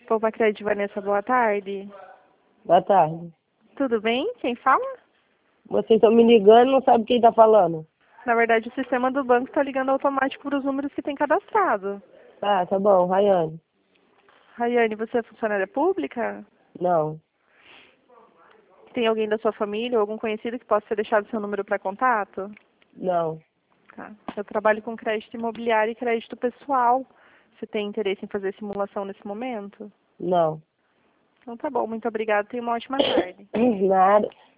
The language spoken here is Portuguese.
Poupa Crédito, Vanessa, boa tarde. Boa tarde. Tudo bem? Quem fala? Vocês estão me ligando e não sabem quem está falando. Na verdade, o sistema do banco está ligando automático para os números que tem cadastrado. Tá bom, Rayane. Rayane, você é funcionária pública? Não, Tem alguém da sua família ou algum conhecido que possa ter deixado seu número para contato? não, Tá. Eu trabalho com crédito imobiliário e crédito pessoal. Você tem interesse em fazer simulação nesse momento? não. Então tá bom, muito obrigada. Tenha uma ótima tarde. Nada.